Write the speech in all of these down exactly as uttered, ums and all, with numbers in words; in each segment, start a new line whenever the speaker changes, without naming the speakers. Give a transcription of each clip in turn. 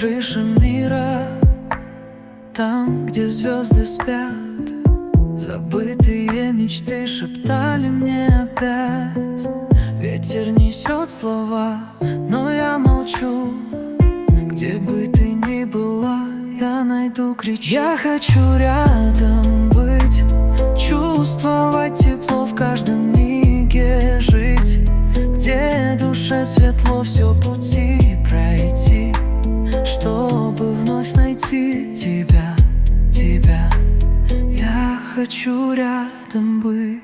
крыше мира, там, где звезды спят. Забытые мечты шептали мне опять. Ветер несет слова, но я молчу. Где бы ты ни была, я найду, кричу. Я хочу рядом быть, чувствовать тепло в каждом миге, жить, где душе светло, все пути пройти, чтобы вновь найти тебя, тебя. Я хочу рядом быть.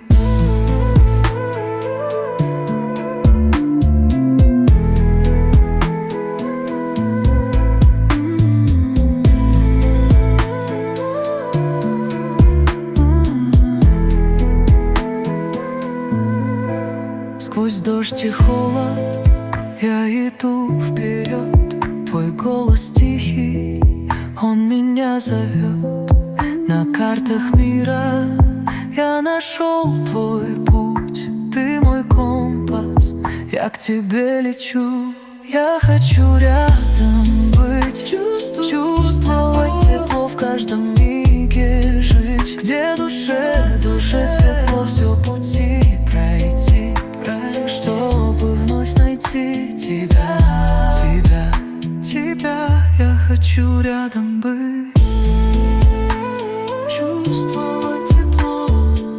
Сквозь дождь и холод я иду вперед. Твой голос тихий, он меня зовет. На картах мира я нашел твой путь. Ты мой компас, я к тебе лечу. Я хочу рядом быть, чувствовать тепло в каждом миге, жить, где душе, душе светло, все пути пройти, чтобы вновь найти тебя, тебя, тебя. Я хочу рядом быть, чувствовать тепло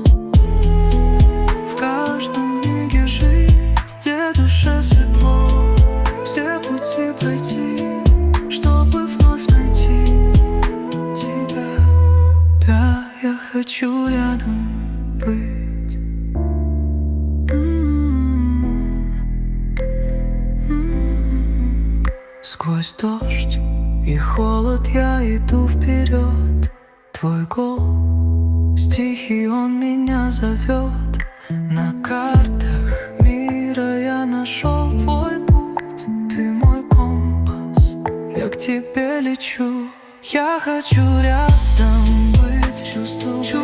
в каждом миге, жить, где душе светло, все пути пройти, чтобы вновь найти тебя, тебя. Я хочу рядом быть. Сквозь дождь и холод я иду вперед. Твой голос тихий, он меня зовет. На картах мира я нашел твой путь. Ты мой компас, я к тебе лечу. Я хочу рядом быть, чувствовать